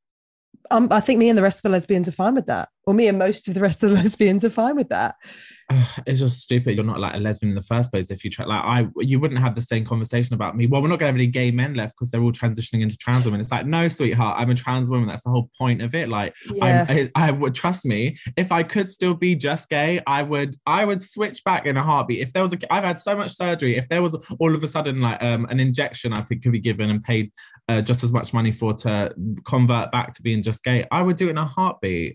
I think me and the rest of the lesbians are fine with that. Or me and most of the rest of the lesbians are fine with that. It's just stupid. You're not like a lesbian in the first place if you try. Like you wouldn't have the same conversation about me. Well, we're not going to have any gay men left because they're all transitioning into trans women. It's like, no, sweetheart, I'm a trans woman. That's the whole point of it. Like, I would, trust me, if I could still be just gay, I would switch back in a heartbeat. If there was I've had so much surgery. If there was all of a sudden like an injection I could be given and paid just as much money for to convert back to being just gay, I would do it in a heartbeat.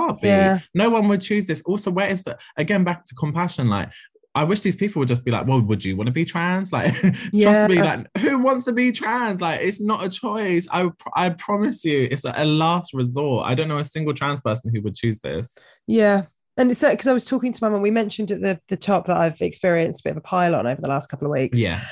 No one would choose this. Also, where is again, back to compassion, like I wish these people would just be like, well, would you want to be trans? Like, trust me, like, who wants to be trans? Like, it's not a choice. I promise you, it's a last resort. I don't know a single trans person who would choose this. Yeah. And it's because I was talking to my mum, we mentioned at the top that I've experienced a bit of a pile-on over the last couple of weeks. Yeah.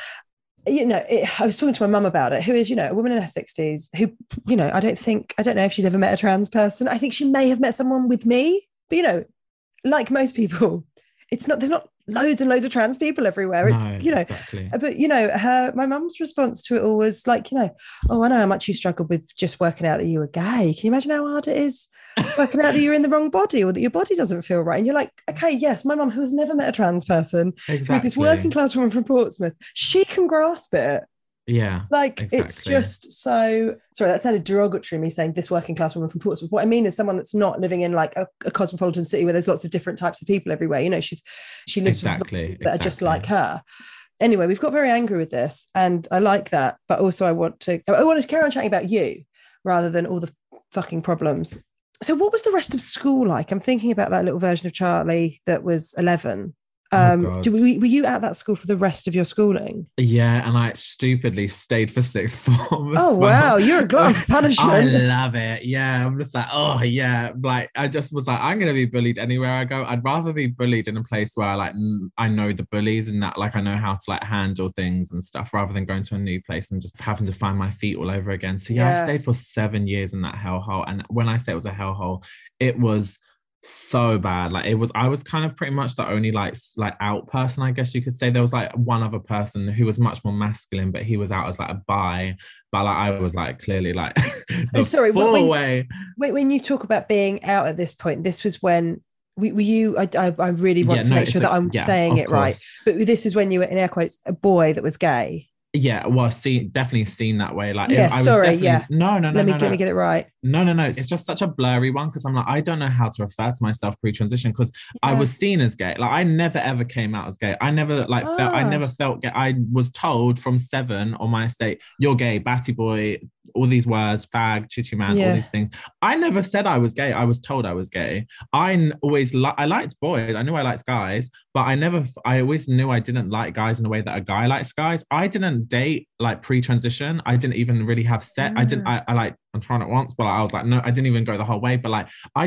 I was talking to my mum about it, who is, a woman in her 60s who, I don't know if she's ever met a trans person. I think she may have met someone with me, but, like most people, there's not loads and loads of trans people everywhere. It's, exactly. But, my mum's response to it all was like, oh, I know how much you struggled with just working out that you were gay. Can you imagine how hard it is working out that you're in the wrong body or that your body doesn't feel right? And you're like, okay, yes, my mum, who has never met a trans person, who's this working class woman from Portsmouth, she can grasp it. Yeah, like exactly. It's just so sorry, that sounded derogatory, me saying this working class woman from Portsmouth. What I mean is someone that's not living in like a cosmopolitan city where there's lots of different types of people everywhere. She lives with people that are just like her. Anyway, we've got very angry with this, and I like that, but also I want to carry on chatting about you rather than all the fucking problems. So what was the rest of school like? I'm thinking about that little version of Charlie that was 11. Oh God. Were you at that school for the rest of your schooling? Yeah, and I stupidly stayed for sixth form Oh as well. wow, you're a glutton for I punishment. love it. Yeah, I'm just like, oh yeah. Like I just was like, I'm gonna be bullied anywhere I go. I'd rather be bullied in a place where I know the bullies and that like I know how to like handle things and stuff, rather than going to a new place and just having to find my feet all over again. So yeah, I Yeah. stayed for 7 years in that hellhole. And when I say it was a hellhole, it was so bad. Like it was, I was kind of pretty much the only like out person, I guess you could say. There was like one other person who was much more masculine, but he was out as like a bi. But like I was like clearly like the Sorry, full way. when you talk about being out at this point, this was when were you? I really want Yeah, to no, make sure it's that a I'm yeah, saying of it right. course. But this is when you were in air quotes a boy that was gay. Yeah, well, definitely seen that way. Like Yeah, I was sorry, definitely yeah. no, no, no, no, Let me no. get it right. No, no, no. It's just such a blurry one because I'm like, I don't know how to refer to myself pre-transition because I Yeah. was seen as gay. Like I never ever came out as gay. I never Ah. felt gay. I was told from 7 on my estate, you're gay, batty boy, all these words, fag, chitty man, all Yeah. these things. I never said I was gay. I was told I was gay. I liked boys. I knew I liked guys, but I always knew I didn't like guys in the way that a guy likes guys. I didn't date like pre-transition. I didn't even really have sex. Ah. I like I'm trying it once, but I was like, no, I didn't even go the whole way. But like,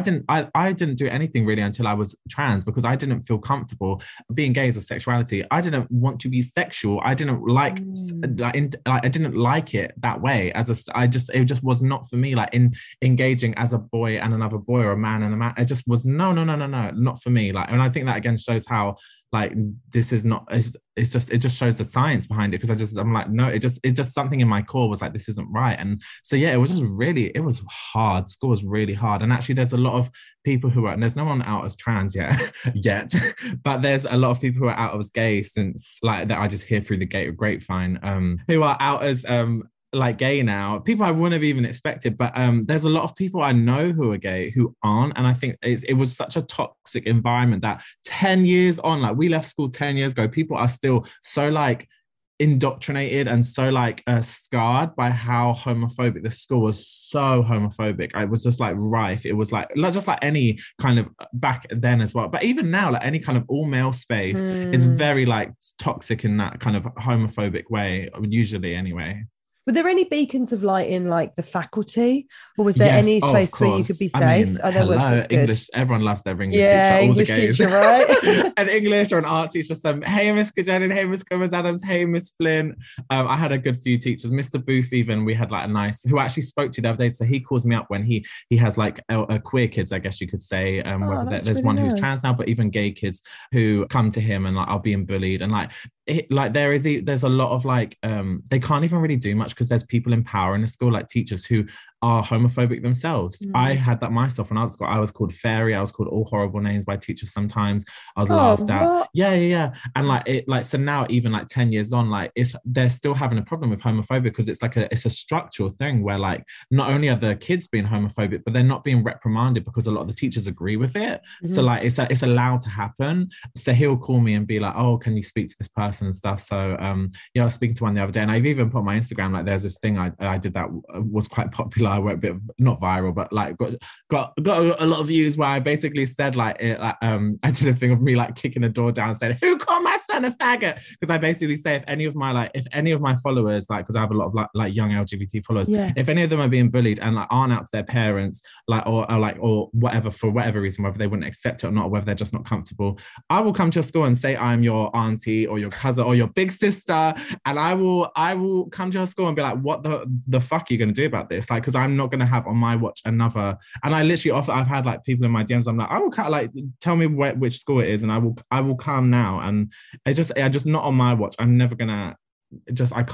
I didn't do anything really until I was trans because I didn't feel comfortable being gay as a sexuality. I didn't want to be sexual. I didn't Mm. I didn't like it that way. It just was not for me. Like in engaging as a boy and another boy or a man and a man, it just was no, no, no, no, no, not for me. Like, and I think that again shows how like this is not it just shows the science behind it because I'm like no it just something in my core was like this isn't right. And so yeah, it was hard. School was really hard. And actually there's a lot of people who are, and there's no one out as trans yet but there's a lot of people who are out as gay since like that I just hear through the grapevine who are out as like gay now, people I wouldn't have even expected. But there's a lot of people I know who are gay who aren't. And I think it was such a toxic environment that 10 years on, like we left school 10 years ago, people are still so like indoctrinated and so like scarred by how homophobic the school was. So homophobic, it was just like rife. It was like just like any kind of back then as well, but even now like any kind of all male space is Mm. very like toxic in that kind of homophobic way usually anyway. Were there any beacons of light in like the faculty, or was there Yes, any oh, of place where you could course. be I safe? mean, Oh, there was. hello, That's good. English. Everyone loves their English Yeah, teacher, all the English gays. teacher, right? An English or an art teacher, some, hey, Miss Kajanin, hey, Miss Gomez Adams, hey, Miss Flynn. I had a good few teachers. Mr. Booth, even, we had like a nice, who actually spoke to the other day. So he calls me up when he has like queer kids, I guess you could say, Oh, whether that's there's really one who's nice. trans now, but even gay kids who come to him and like are being bullied. And like, there's a lot of like they can't even really do much because there's people in power in the school like teachers who are homophobic themselves. I Mm. had that myself when I was at school. I was called fairy, I was called all horrible names by teachers sometimes. I was Oh, laughed at. what? Yeah, and like it like so now even like 10 years on, like they're still having a problem with homophobia because it's a structural thing where like not only are the kids being homophobic but they're not being reprimanded because a lot of the teachers agree with it. So Mhm. like it's allowed to happen. So he'll call me and be like, oh, can you speak to this person and stuff. So yeah, I was speaking to one the other day, and I've even put on my Instagram like there's this thing I did that was quite popular. I went a bit not viral, but like got a lot of views where I basically said like I did a thing of me like kicking a door down, saying, "Who called my son a faggot?" Because I basically say if any of my followers, like because I have a lot of like young LGBT followers, Yeah. if any of them are being bullied and like aren't out to their parents, like or whatever for whatever reason, whether they wouldn't accept it or not, or whether they're just not comfortable, I will come to your school and say I'm your auntie or your cousin or your big sister, and I will come to your school and be like, what the fuck are you going to do about this? Like, because I'm not going to have on my watch another. And I literally often I've had like people in my DMs. I'm like, I will like tell me which school it is, and I will come now. And I just not on my watch. I'm never gonna. Just I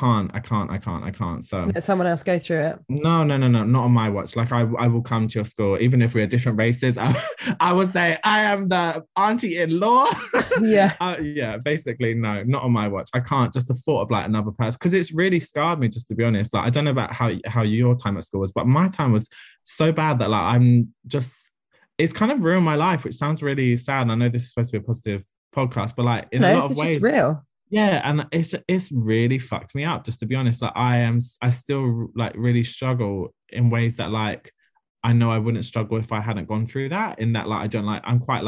can't. So Let someone else go through it. no, not on my watch. Like I will come to your school, even if we're different races. I would say I am the auntie-in-law. Yeah. Yeah, basically, no, not on my watch. I can't. Just the thought of like another person, because it's really scarred me. Just to be honest, like I don't know about how your time at school was, but my time was so bad that like I'm just. It's kind of ruined my life, which sounds really sad. And I know this is supposed to be a positive podcast, but like in a No, lot this of is just ways, real. yeah, and it's really fucked me up, just to be honest. Like I still like really struggle in ways that like I know I wouldn't struggle if I hadn't gone through that. In that like I'm quite like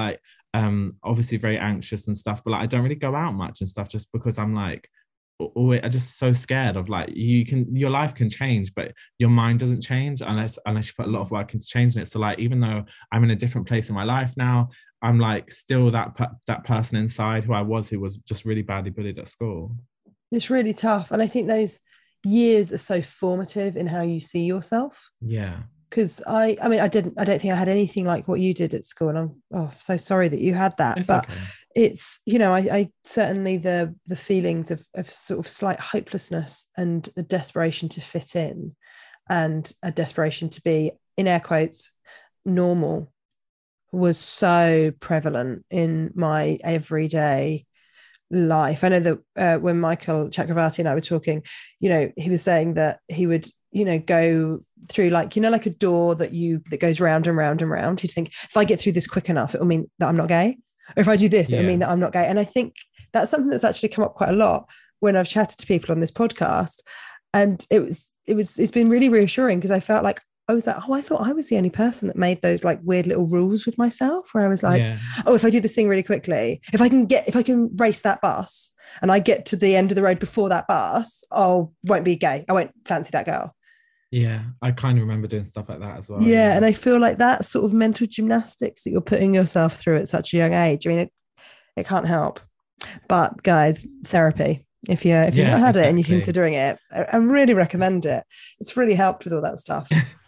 Obviously very anxious and stuff, but like I don't really go out much and stuff just because I'm like always, I'm just so scared of like your life can change, but your mind doesn't change unless you put a lot of work into changing it. So like even though I'm in a different place in my life now, I'm like still that person inside who was just really badly bullied at school. It's really tough. And I think those years are so formative in how you see yourself. Yeah. Because I mean, I don't think I had anything like what you did at school. And I'm so sorry that you had that. It's but okay. it's, I certainly the feelings of sort of slight hopelessness and a desperation to fit in and a desperation to be, in air quotes, normal was so prevalent in my everyday life. I know that when Michael Chakravarti and I were talking, he was saying that he would, go through like a door that goes round and round and round. He'd think, if I get through this quick enough, it'll mean that I'm not gay. Or if I do this, it'll mean that I'm not gay. And I think that's something that's actually come up quite a lot when I've chatted to people on this podcast. And it's been really reassuring because I felt like I was like, I thought I was the only person that made those like weird little rules with myself where I was like, if I do this thing really quickly, if I can race that bus and I get to the end of the road before that bus, won't be gay. I won't fancy that girl. Yeah, I kind of remember doing stuff like that as well. Yeah, and I feel like that sort of mental gymnastics that you're putting yourself through at such a young age, I mean, it can't help. But guys, therapy. If you've not had it and you're considering it, I really recommend it. It's really helped with all that stuff.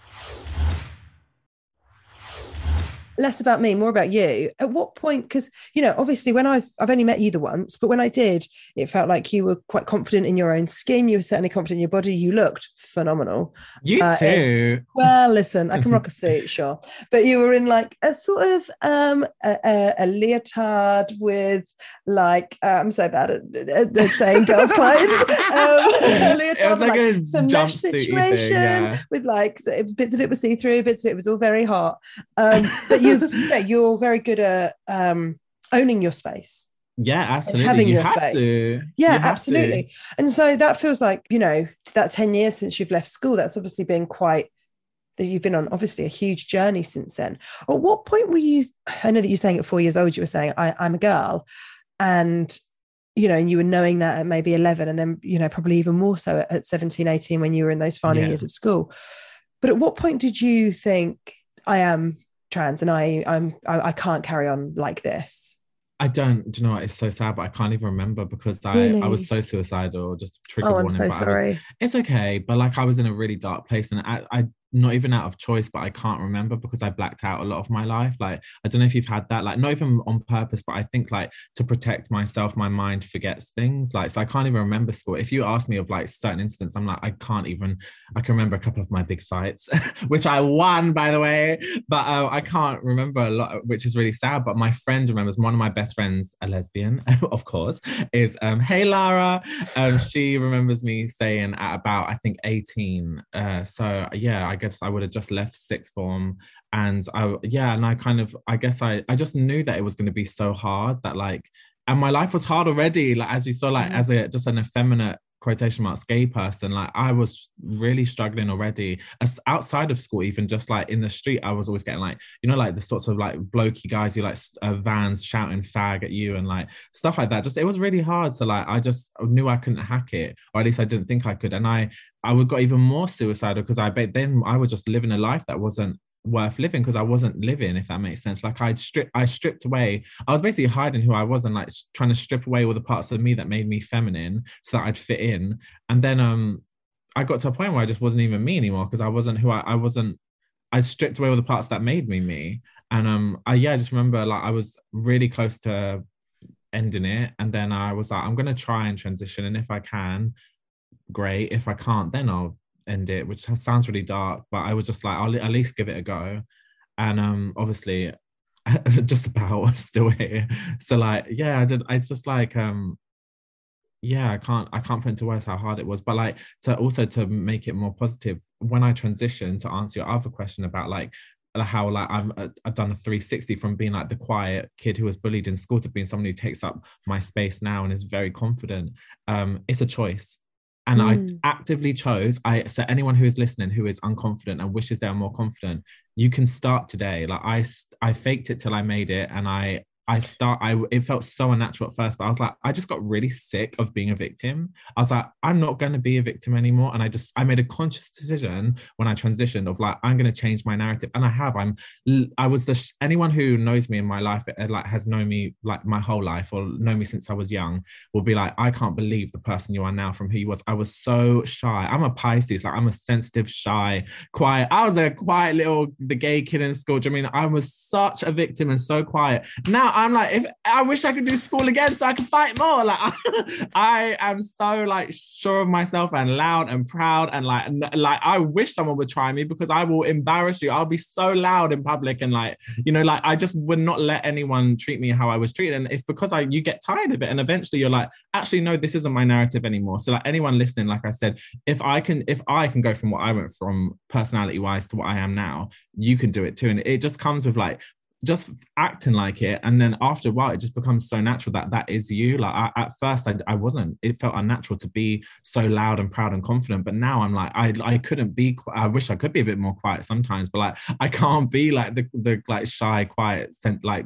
Less about me, more about you. At what point, because obviously when I've only met you the once, but when I did, it felt like you were quite confident in your own skin. You were certainly confident in your body. You looked phenomenal. You too. Well, listen, I can rock a suit, sure, but you were in like a sort of a leotard with like I'm so bad at saying girls' clothes. A leotard with like some mesh situation with like bits of it was see through, bits of it was all very hot. But you're very good at owning your space. Yeah, absolutely. Having you your have space. to. Yeah, absolutely. To. And so that feels like, that 10 years since you've left school, that's obviously been you've been on obviously a huge journey since then. At what point were you, I know that you're saying at 4 years old, you were saying, I'm a girl. And, and you were knowing that at maybe 11 and then, probably even more so at 17, 18 when you were in those final years of school. But at what point did you think I am trans and I can't carry on like this? I don't, do you know what? It's so sad, but I can't even remember because I was so suicidal, just trigger warning. I'm so sorry. It's okay. But like I was in a really dark place and I not even out of choice, but I can't remember because I blacked out a lot of my life. Like, I don't know if you've had that, like not even on purpose, but I think like to protect myself, my mind forgets things. Like, so I can't even remember school. If you ask me of like certain incidents, I'm like, I can remember a couple of my big fights, which I won, by the way, but I can't remember a lot, which is really sad. But my friend remembers, one of my best friends, a lesbian, of course, is, hey, Lara. She remembers me saying at about, I think 18. So yeah, I guess I would have just left sixth form and I guess I just knew that it was going to be so hard that like, and my life was hard already, like as you saw, like as just an effeminate quotation marks gay person, like I was really struggling already. As outside of school, even just like in the street, I was always getting like, like the sorts of like blokey guys who like vans shouting fag at you and like stuff like that. Just it was really hard. So like I just knew I couldn't hack it, or at least I didn't think I could. And I would got even more suicidal because then I was just living a life that wasn't worth living because I wasn't living, if that makes sense. Like I stripped away, I was basically hiding who I was and like trying to strip away all the parts of me that made me feminine so that I'd fit in. And then I got to a point where I just wasn't even me anymore because I wasn't who I wasn't. I stripped away all the parts that made me. And I just remember like I was really close to ending it, and then I was like, I'm gonna try and transition, and if I can, great. If I can't, then I'll end it, which sounds really dark, but I was just like, I'll at least give it a go. And obviously just about still here. So like, yeah, it's just like I can't put into words how hard it was. But like to make it more positive, when I transitioned, to answer your other question about like how like I've done a 360 from being like the quiet kid who was bullied in school to being someone who takes up my space now and is very confident. It's a choice. And I actively chose, so anyone who is listening who is unconfident and wishes they are more confident, you can start today. Like I faked it till I made it, and I it felt so unnatural at first, but I was like, I just got really sick of being a victim. I was like, I'm not going to be a victim anymore. And I made a conscious decision when I transitioned of like, I'm going to change my narrative. And I was anyone who knows me in my life, like has known me like my whole life or known me since I was young, will be like, I can't believe the person you are now from who you was. I was so shy. I'm a Pisces, like I'm a sensitive, shy, quiet. I was a quiet the gay kid in school. Do you know what I mean? I was such a victim and so quiet. Now I'm like, if I wish I could do school again so I could fight more. Like I am so like sure of myself and loud and proud and like I wish someone would try me because I will embarrass you. I'll be so loud in public and like, you know, like I just would not let anyone treat me how I was treated. And it's because you get tired of it. And eventually you're like, actually, no, this isn't my narrative anymore. So like anyone listening, like I said, if I can go from what I went from personality wise to what I am now, you can do it too. And it just comes with like, just acting like it, and then after a while it just becomes so natural that is you. Like at first I wasn't, it felt unnatural to be so loud and proud and confident, but now I'm like I couldn't be. I wish I could be a bit more quiet sometimes, but like I can't be like the like shy quiet like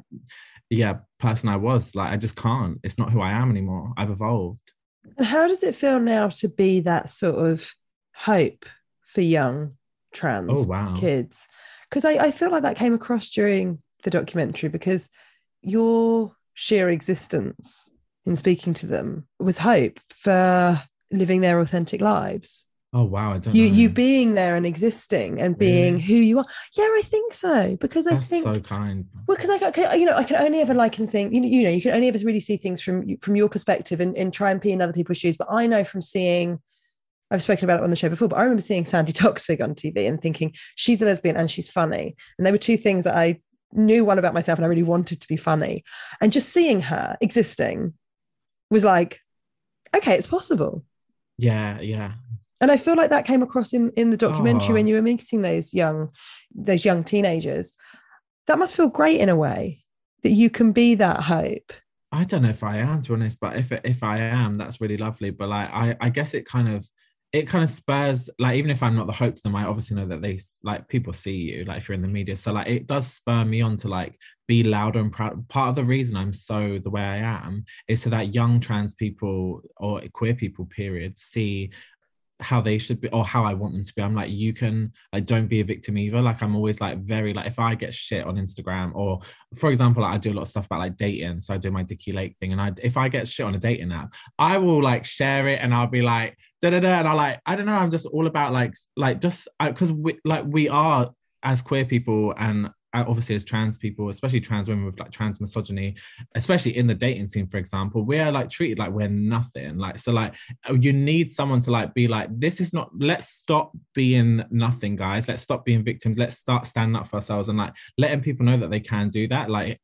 person I was. Like I just can't. It's not who I am anymore. I've evolved. How does it feel now to be that sort of hope for young trans kids? Because I feel like that came across during the documentary, because your sheer existence in speaking to them was hope for living their authentic lives. Oh wow, I don't know. You being there and existing and being who you are. Yeah, I think so. Because that's so kind. Well, because I can only ever like and think, you can only ever really see things from your perspective and try and be in other people's shoes. But I know from seeing, I've spoken about it on the show before, but I remember seeing Sandy Toksvig on TV and thinking she's a lesbian and she's funny. And there were two things that I knew one about myself and I really wanted to be funny. And just seeing her existing was like, okay, it's possible. Yeah, yeah. And I feel like that came across in the documentary when you were meeting those young teenagers. That must feel great in a way, that you can be that hope. I don't know if I am, to be honest, but if I am, that's really lovely. But like I guess it kind of spurs, like, even if I'm not the hope to them, I obviously know that they, like, people see you, like if you're in the media, so like it does spur me on to like be louder and proud. Part of the reason I'm so the way I am is so that young trans people or queer people period see how they should be or how I want them to be. I'm like, you can, like, don't be a victim either. Like I'm always like very like, if I get shit on Instagram, or for example, like, I do a lot of stuff about like dating, so I do my Dickie Lake thing, and if I get shit on a dating app, I will like share it and I'll be like da da da, and I don't know, I'm just all about like just because we are, as queer people and obviously as trans people, especially trans women with like trans misogyny, especially in the dating scene, for example, we're like treated like we're nothing. Like, so like you need someone to like be like, this is not, let's stop being nothing, guys. Let's stop being victims. Let's start standing up for ourselves and like letting people know that they can do that. Like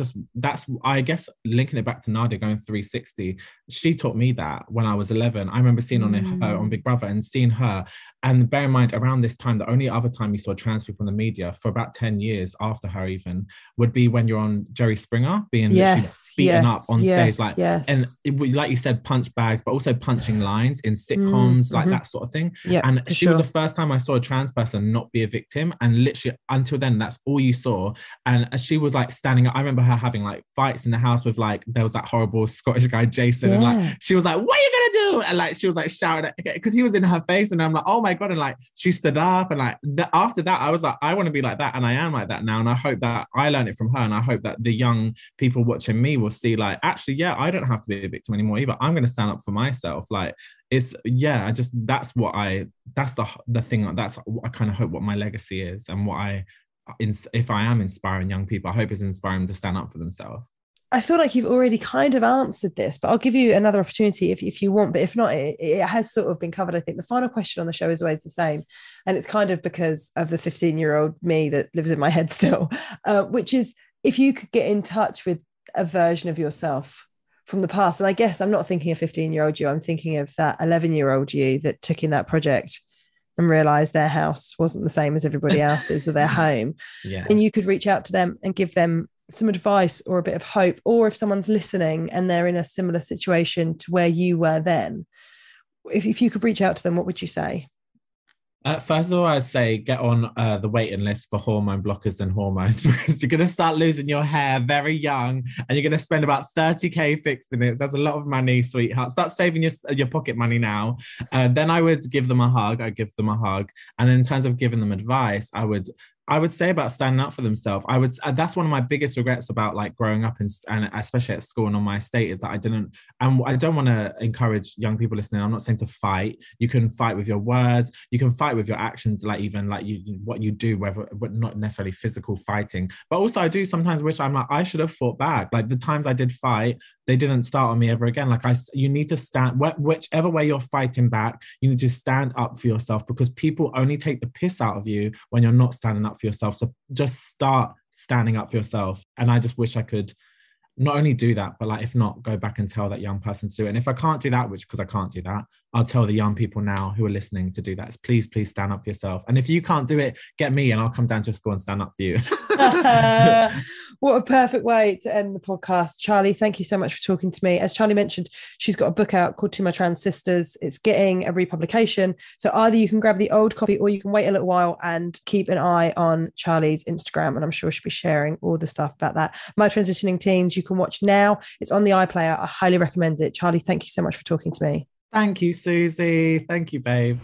I guess linking it back to Nadia going 360, she taught me that when I was 11. I remember seeing her on Big Brother and seeing her, and bear in mind around this time, the only other time you saw trans people in the media for about 10 years after her even would be when you're on Jerry Springer being beaten up on stage, like, and like you said, punch bags, but also punching lines in sitcoms, like that sort of thing. And she was the first time I saw a trans person not be a victim, and literally until then that's all you saw. And she was like standing up. I remember her having like fights in the house with like, there was that horrible Scottish guy Jason, and like she was like, what are you gonna do? And like she was like shouting because he was in her face, and I'm like, oh my god. And like she stood up, and like after that I was like, I want to be like that, and I am like that now. And I hope that I learned it from her, and I hope that the young people watching me will see like, actually, I don't have to be a victim anymore either. I'm going to stand up for myself. Like it's, that's the thing, that's I kind of hope what my legacy is, and what if I am inspiring young people, I hope is inspiring them to stand up for themselves. I feel like you've already kind of answered this, but I'll give you another opportunity if you want. But if not, it has sort of been covered. I think the final question on the show is always the same. And it's kind of because of the 15-year-old me that lives in my head still, which is, if you could get in touch with a version of yourself from the past. And I guess I'm not thinking of 15-year-old you, I'm thinking of that 11-year-old you that took in that project and realized their house wasn't the same as everybody else's or their home. And you could reach out to them and give them some advice or a bit of hope, or if someone's listening and they're in a similar situation to where you were then, if you could reach out to them, what would you say? First of all, I'd say get on the waiting list for hormone blockers and hormones because you're going to start losing your hair very young and you're going to spend about 30K fixing it. So that's a lot of money, sweetheart. Start saving your pocket money now. Then I would give them a hug. I'd give them a hug. And then in terms of giving them advice, I would say about standing up for themselves. That's one of my biggest regrets about like growing up and especially at school and on my estate is that I didn't, and I don't want to encourage young people listening. I'm not saying to fight. You can fight with your words. You can fight with your actions, like even like what you do, but not necessarily physical fighting. But also I do sometimes wish I should have fought back. Like the times I did fight, they didn't start on me ever again. Like you need to stand, whichever way you're fighting back, you need to stand up for yourself because people only take the piss out of you when you're not standing up for yourself. So just start standing up for yourself. And I just wish I could not only do that, but like if not, go back and tell that young person to do it. And if I can't do that, which because I can't do that, I'll tell the young people now who are listening to do that. Please stand up for yourself. And if you can't do it, get me and I'll come down to your school and stand up for you. What a perfect way to end the podcast. Charlie, thank you so much for talking to me. As Charlie mentioned, she's got a book out called To My Trans Sisters. It's getting a republication. So either you can grab the old copy or you can wait a little while and keep an eye on Charlie's Instagram. And I'm sure she'll be sharing all the stuff about that. My Transitioning Teens, you can watch now. It's on the iPlayer. I highly recommend it. Charlie, thank you so much for talking to me. Thank you, Susie. Thank you, babe.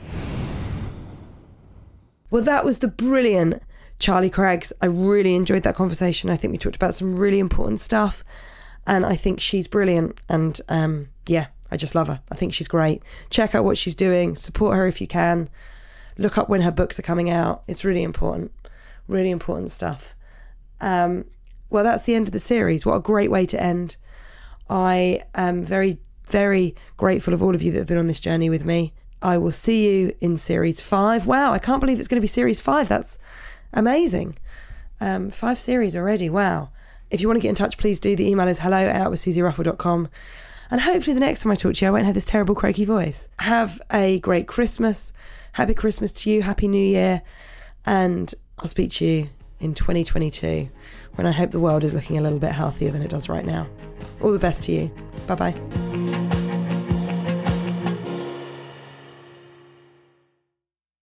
Well, that was the brilliant Charlie Craggs. I really enjoyed that conversation. I think we talked about some really important stuff and I think she's brilliant. And I just love her. I think she's great. Check out what she's doing. Support her if you can. Look up when her books are coming out. It's really important stuff. Well, that's the end of the series. What a great way to end. I am very, very grateful of all of you that have been on this journey with me. I will see you in series 5. Wow, I can't believe it's going to be series 5. That's amazing. 5 series already. Wow. If you want to get in touch, please do. The email is hello@outwithsusieruffell.com. And hopefully the next time I talk to you, I won't have this terrible croaky voice. Have a great Christmas. Happy Christmas to you. Happy New Year. And I'll speak to you in 2022 when I hope the world is looking a little bit healthier than it does right now. All the best to you. Bye-bye.